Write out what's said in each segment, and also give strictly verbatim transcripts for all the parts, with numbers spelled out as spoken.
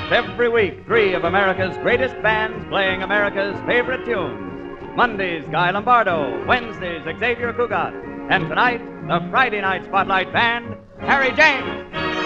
Every week, three of America's greatest bands playing America's favorite tunes. Mondays, Guy Lombardo. Wednesdays, Xavier Cugat. And tonight, the Friday night Spotlight Band, Harry James.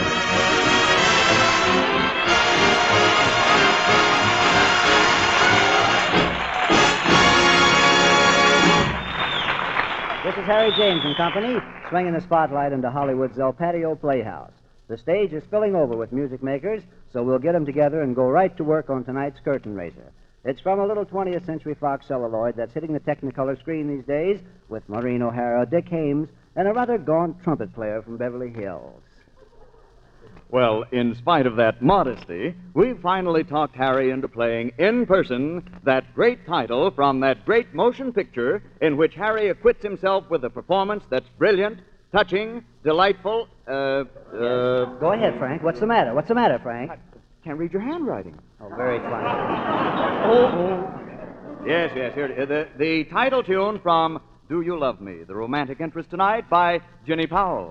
This is Harry James and Company, swinging the spotlight into Hollywood's El Patio Playhouse. The stage is filling over with music makers, so we'll get them together and go right to work on tonight's curtain raiser. It's from a little twentieth Century Fox celluloid that's hitting the Technicolor screen these days with Maureen O'Hara, Dick Haymes, and a rather gaunt trumpet player from Beverly Hills. Well, in spite of that modesty, we've finally talked Harry into playing in person that great title from that great motion picture in which Harry acquits himself with a performance that's brilliant, touching, delightful, uh, uh... Go ahead, Frank. What's the matter? What's the matter, Frank? I can't read your handwriting. Oh, very funny. oh, oh. Yes, yes, here it is. The, the title tune from Do You Love Me, the romantic interest tonight by Ginny Powell.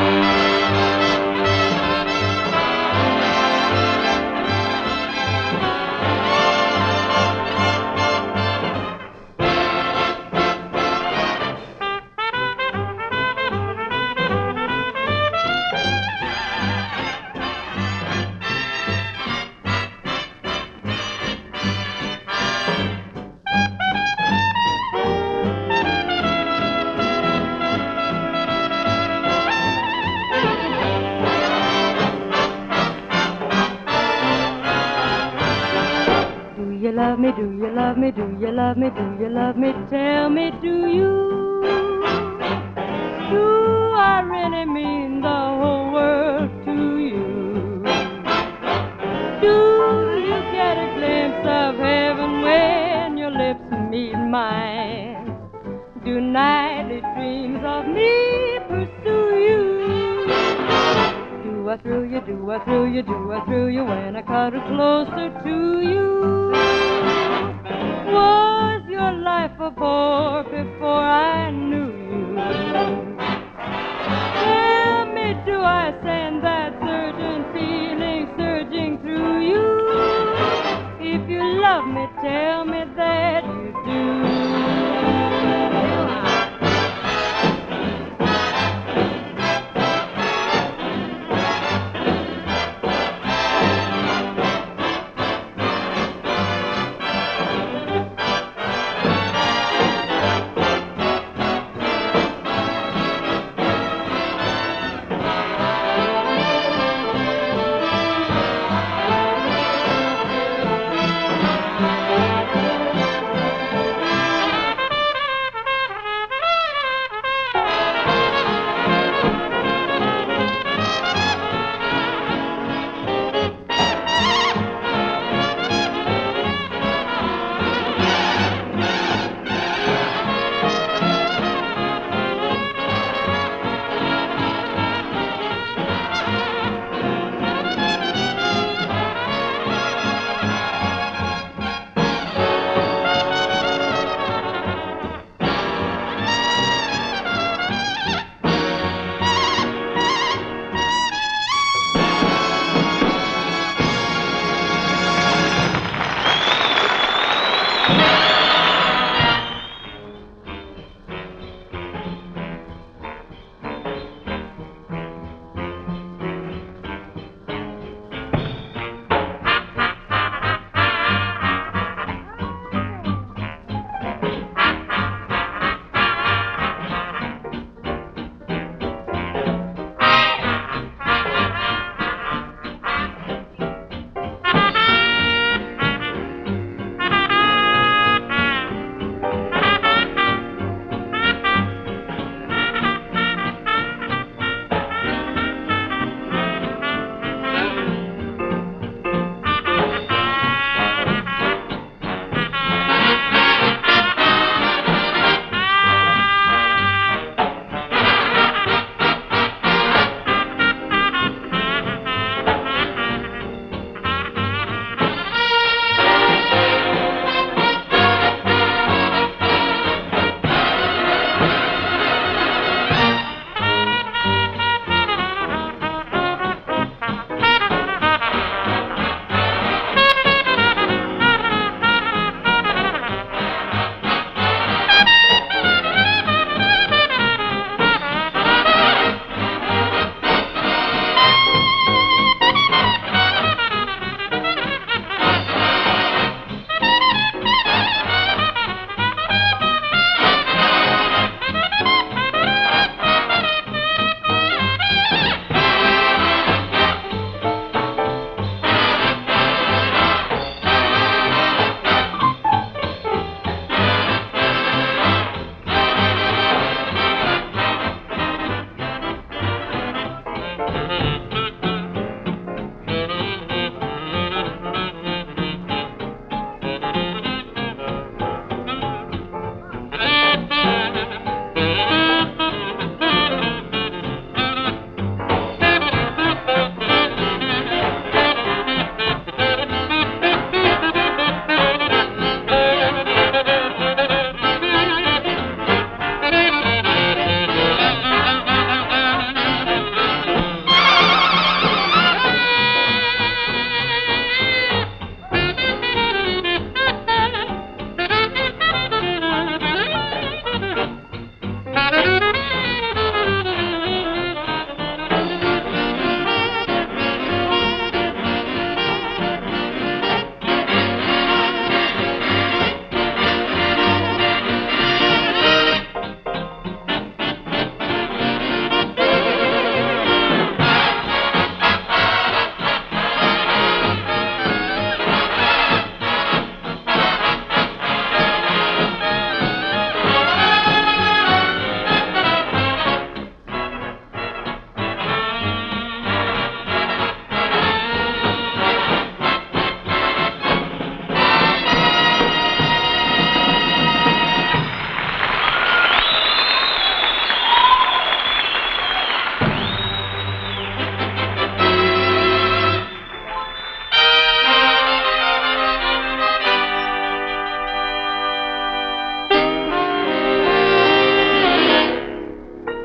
Do you love me, do you love me, do you love me, do you love me? Tell me, do you? Do I really mean the whole world to you? Do you get a glimpse of heaven when your lips meet mine? Do nightly dreams of me pursue you? Do I thrill you, do I thrill you, do I thrill you when I cuddle closer to you? Was your life a bore before I knew you? Tell me, do I send that surging feeling surging through you? If you love me, tell me that you do.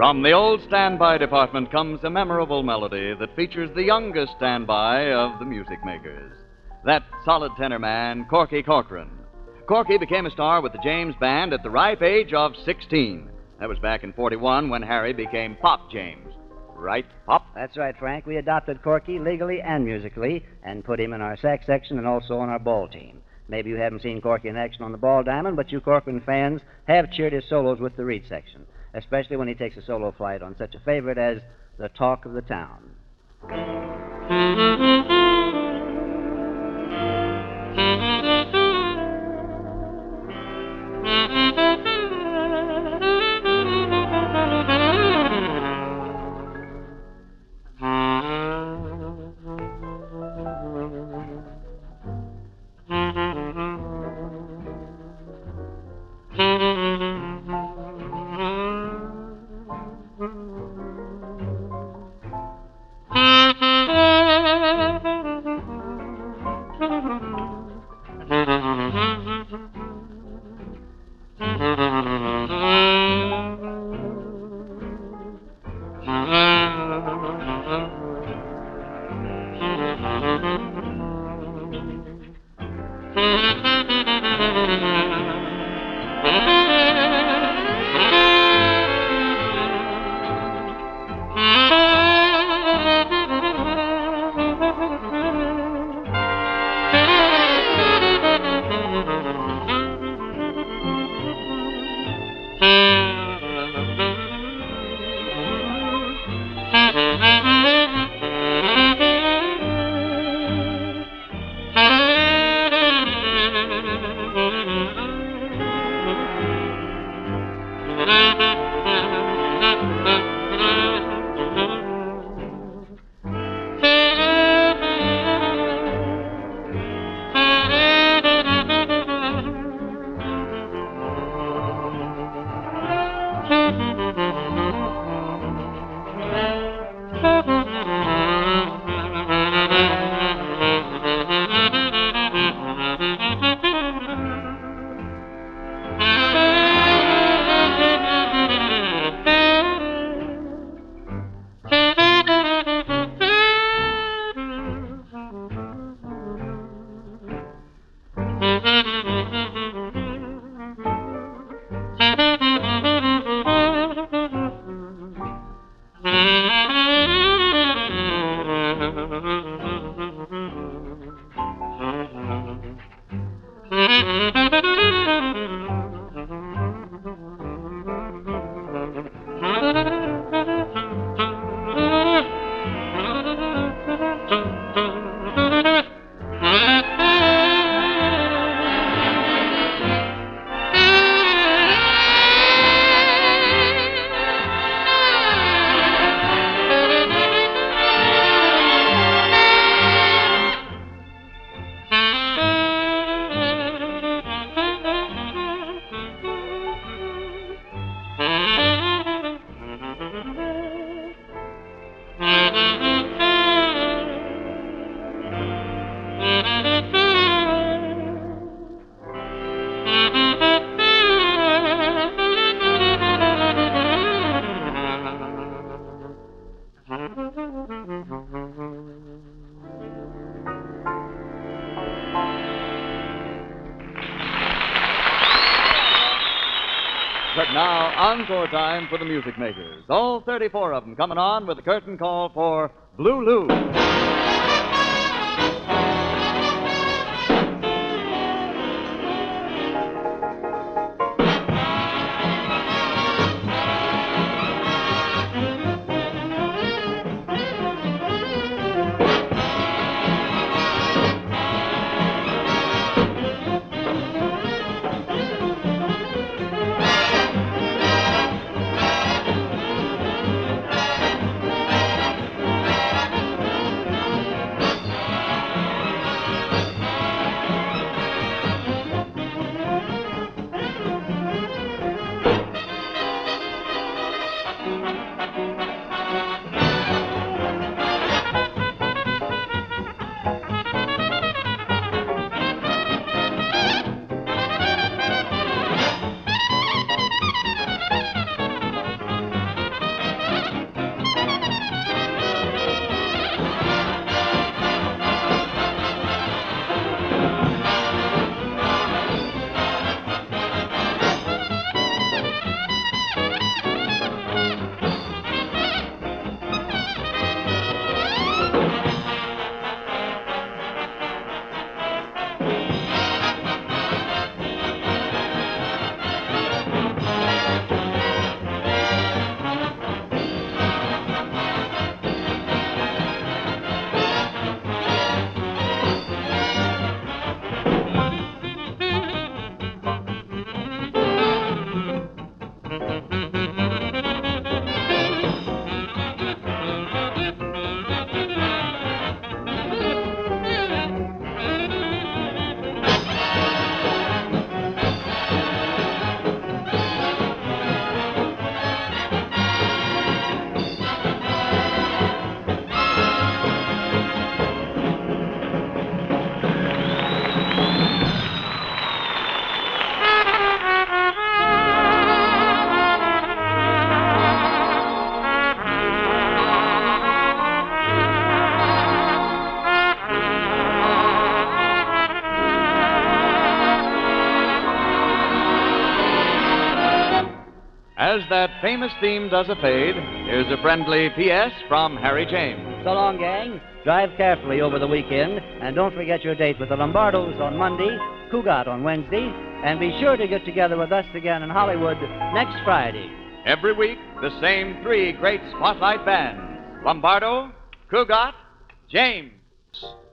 From the old standby department comes a memorable melody that features the youngest standby of the music makers. That solid tenor man, Corky Corcoran. Corky became a star with the James Band at the ripe age of sixteen. That was back in forty-one when Harry became Pop James. Right, Pop? That's right, Frank. We adopted Corky legally and musically and put him in our sax section and also on our ball team. Maybe you haven't seen Corky in action on the ball diamond, but you Corcoran fans have cheered his solos with the reed section, especially when he takes a solo flight on such a favorite as The Talk of the Town. But now, encore time for the music makers. All thirty-four of them coming on with the curtain call for Blue Lou. as that famous theme does a fade, here's a friendly P S from Harry James. So long, gang. Drive carefully over the weekend, and don't forget your date with the Lombardos on Monday, Cugat on Wednesday, and be sure to get together with us again in Hollywood next Friday. Every week, the same three great spotlight bands: Lombardo, Cugat, James.